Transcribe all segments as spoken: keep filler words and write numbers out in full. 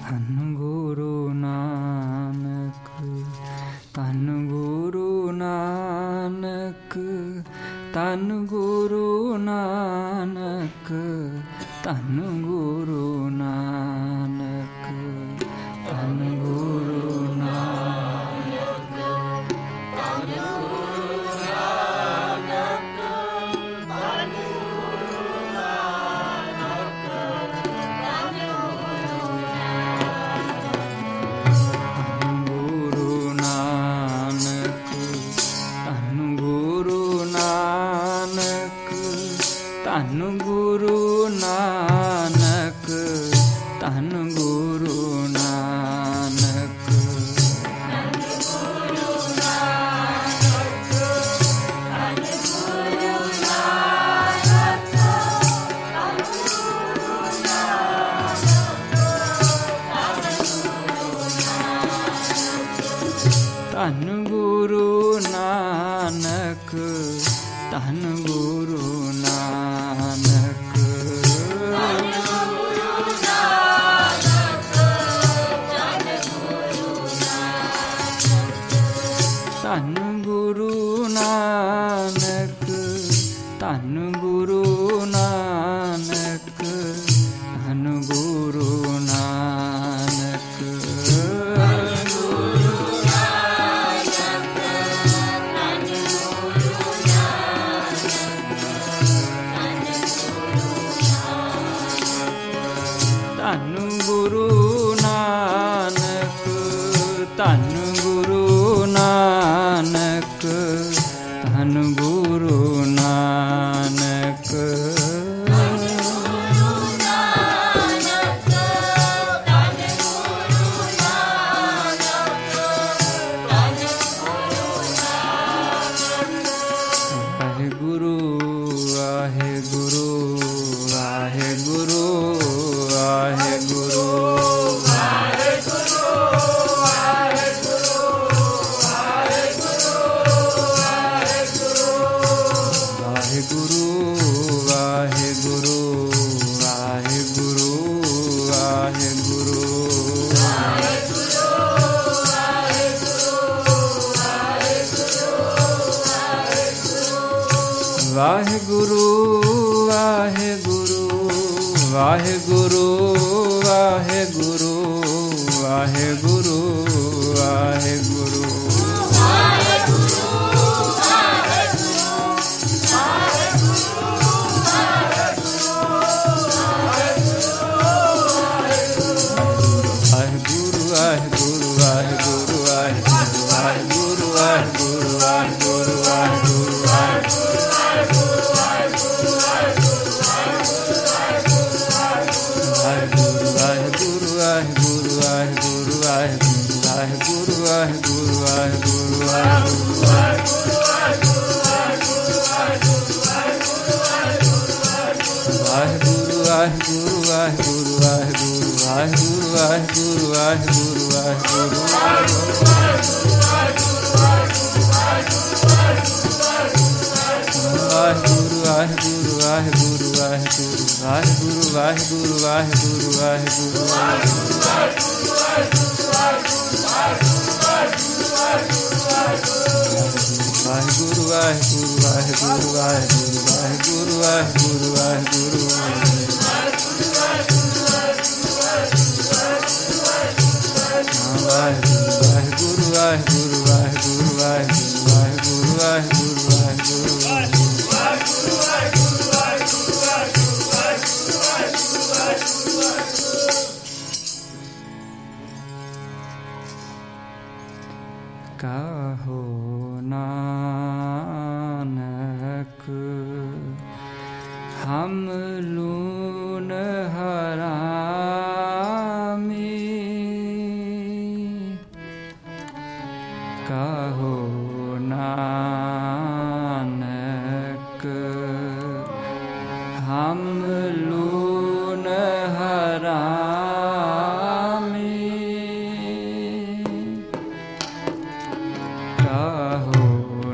ਧੰਨ ਗੁਰੂ ਨਾਨਕ, ਧੰਨ ਗੁਰੂ ਨਾਨਕ, ਧੰਨ ਗੁਰੂ ਨਾਨਕ, ਧੰਨ ਗੁਰੂ ਨਾਨਕ, ਧੰਨ ਗੁਰੂ ਨਾਨਕ, ਧੰਨ ਗੁਰੂ ਨਾਨਕ, ਧੰਨ ਗੁਰੂ ਨਾਨਕ, ਧੰਨ ਗੁਰੂ ਨਾਨਕ, ਧੰਨ ਗੁਰੂ ਨਾਨਕ, ਧੰਨ ਗੁਰੂ ਨਾਨਕ, ਧੰਨ ਗੁਰੂ ਨਾਨਕ, ਧੰਨ ਗੁਰੂ ਨਾਨਕ, ਧੰਨ ਗੁਰੂ ਨਾਨਕ, ਧੰਨ ਗੁਰੂ ਨਾਨਕ, ਧੰਨ ਗੁਰੂ ਨਾਨਕ, ਧੰਨ ਗੁਰੂ ਨਾਨਕ, ਧੰਨ ਗੁਰੂ ਨਾਨਕ, ਧੰਨ ਗੁਰੂ ਨਾਨਕ, ਧੰਨ ਗੁਰੂ ਨਾਨਕ, ਵਾਹਿਗੁਰੂ ਵਾਹਿਗੁਰੂ ਵਾਹਿਗੁਰੂ ਵਾਹਿਗੁਰੂ ਵਾਹਿਗੁਰੂ ਵਾਹਿਗੁਰੂ ਵਾਹਿਗੁਰੂ ਵਾਹਿਗੁਰੂ ਵਾਹਿਗੁਰੂ ਵਾਹਿਗੁਰੂ ਕਾਹੋ ਨਾਨਕ ਹਮ ਲੂਨ ਹਰਾਮੀ, ਕਾਹੋ ਨਾਨਕ ਹਮ ਲੂਨ ਹਰਾਮੀ, ਕਾਹੋ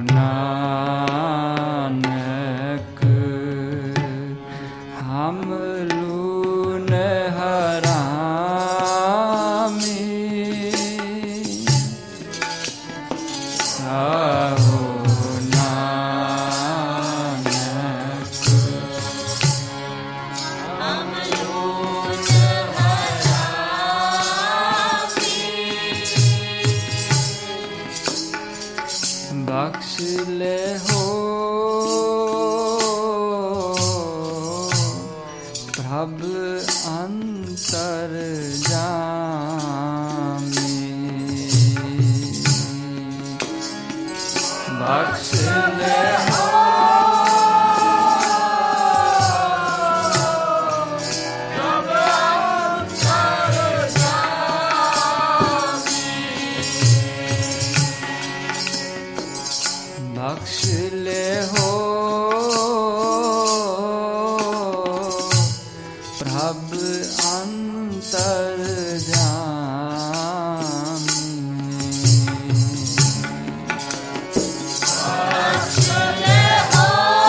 जामी बख्श ले बख्श ले हो प्रभ अंतर जामी बख्श ले हो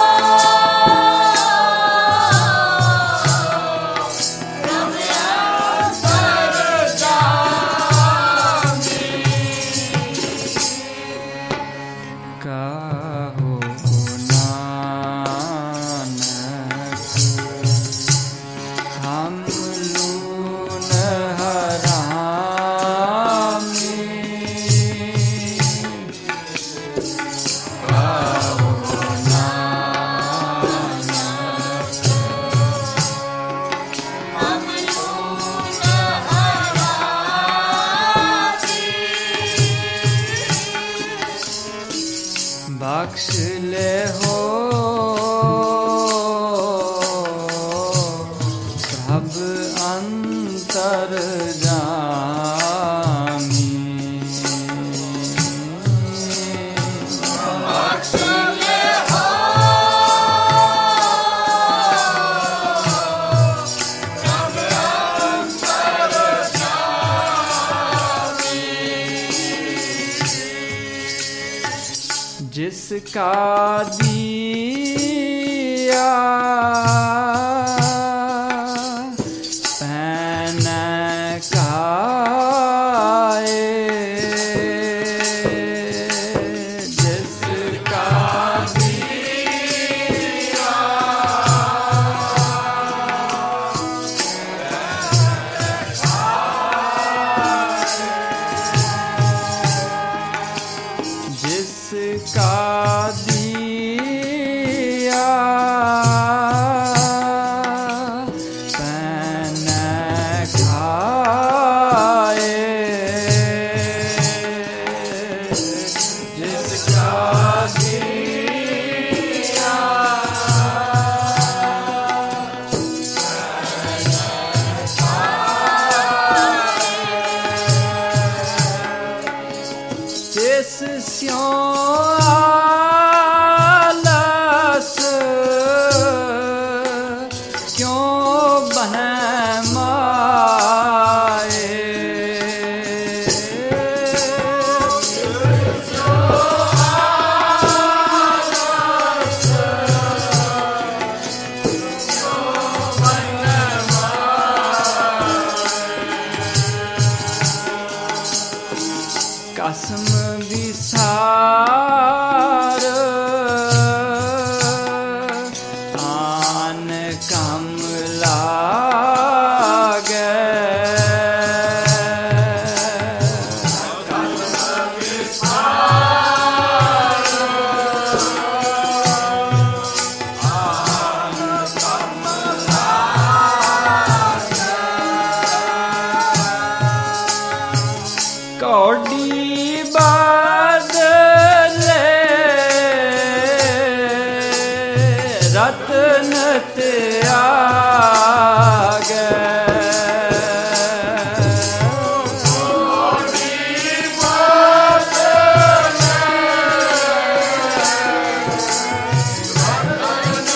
प्रभ अंतर जामी कहो नानक हम लून हरामी कहो नानक हम लून हरामी बख्श ले हो प्रभ अंतर जामी बख्श ले हो प्रभ अंतर जामी जिसका दिया पहन खाए जिसका दिया जिसका दिया पहन खाए जिसका दिया जिस स्यों आलस क्यों बहमाए कसम विसार आन कम लागे कसम विसार आन कम लागे कौड़ी बदले रत्न त्यागे कौड़ी बदले रत्न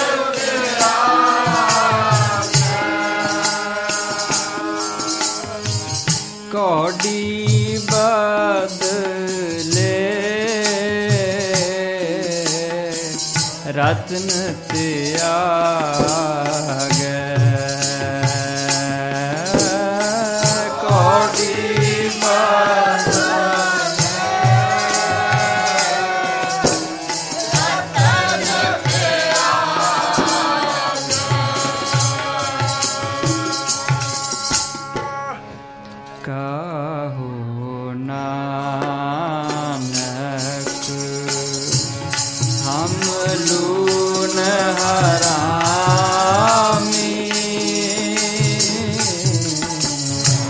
त्यागे कौड़ी बदले रत्न त्यागे कौड़ी कहो नानक हम लून हरामी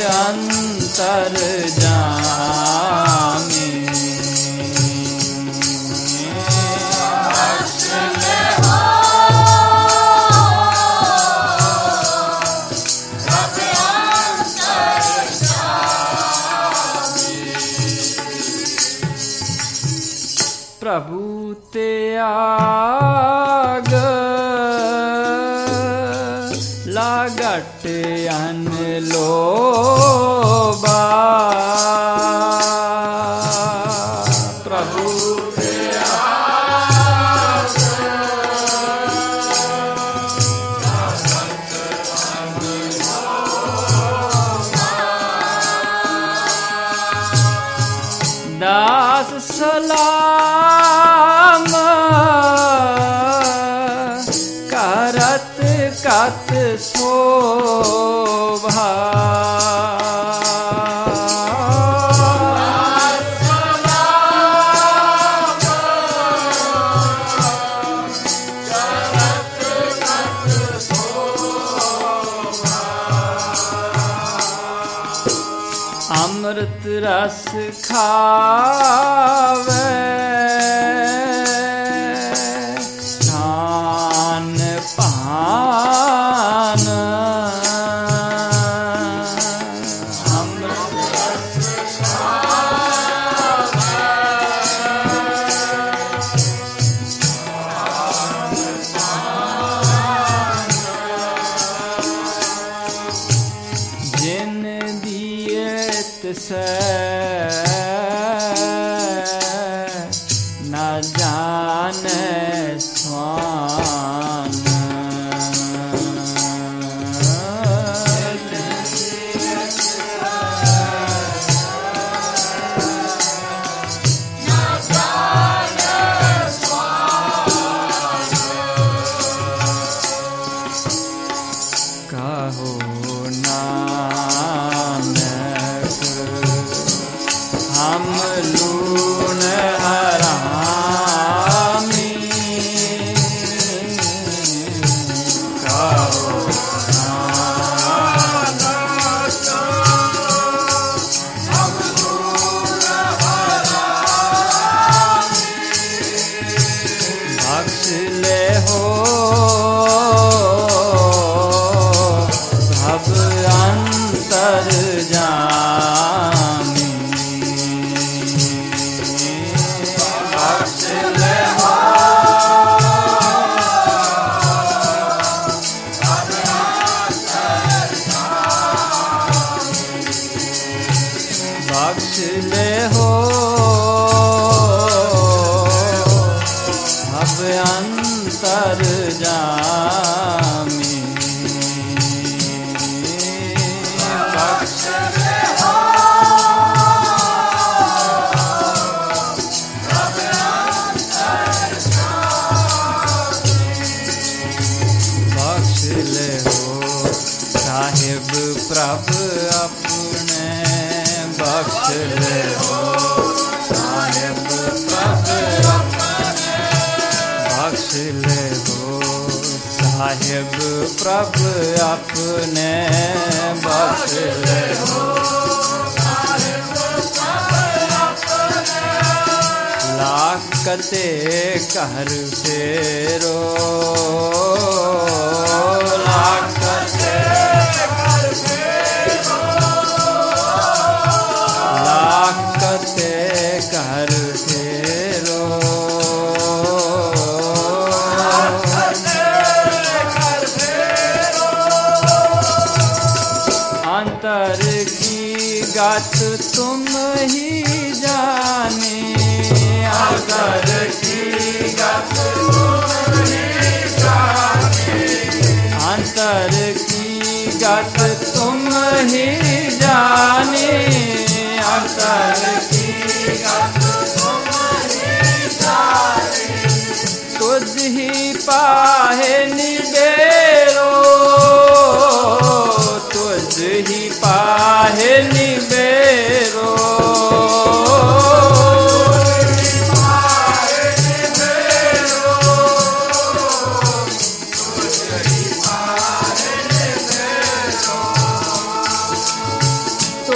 अंतर्जामी प्रभु ते आग लागट अनलोबा प्रभु ते आग लागट अनलोबा दास सलाम करत कत शोभा अमृत रस खावे खान पान अमृत रस खावे जिन दिए से न जाने स्वान कहो नानक हम लून हरामी कहो नानक हम लून हरामी बख्श ले हो भव अंतर्जामी बख्श ले हो भव अंतर्जामी बख्श ले हो भव अंतर्जामी बख्श ले हो साहिब प्रभु अपने बख्श ले हो साहिब प्रभु अपने बख्श ले हो साहिब प्रभु अपने बख्श ले हो लाकते कर फेरो लाकते कर फेरो लाकते कर फेरो अंतर की गत तुम ही जाने अंतर की गत तुम ही जाने अंतर की गत तुम ही जाने अंतर की गत तुम ही जाने तुझ ही पाहे निबेरो तुझ ही पाहे निबेरो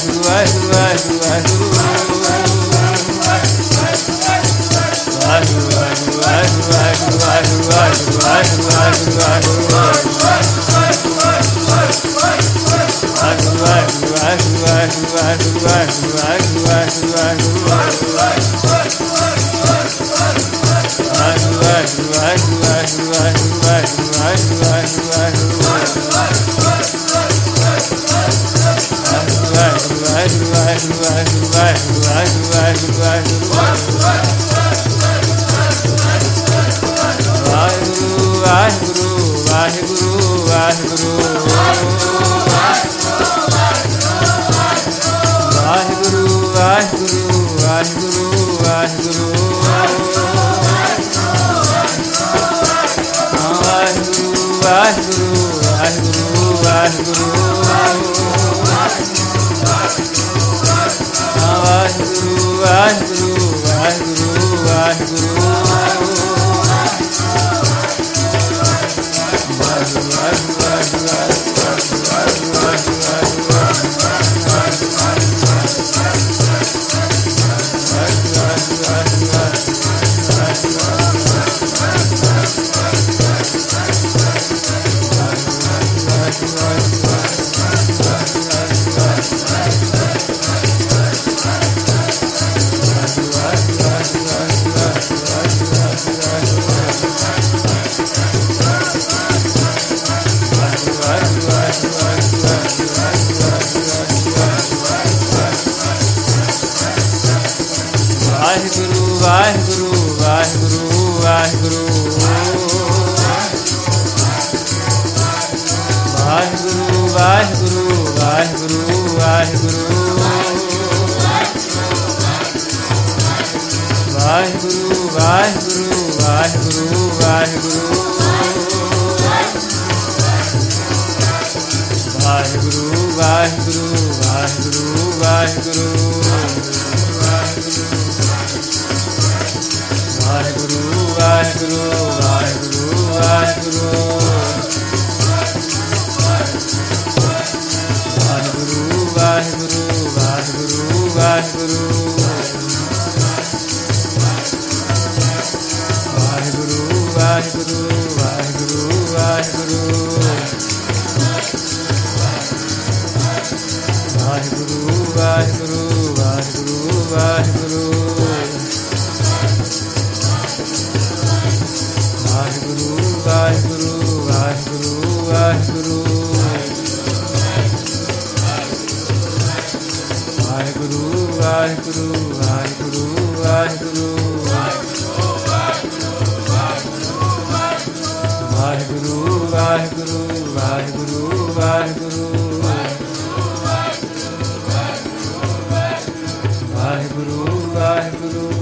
Guru, Guru.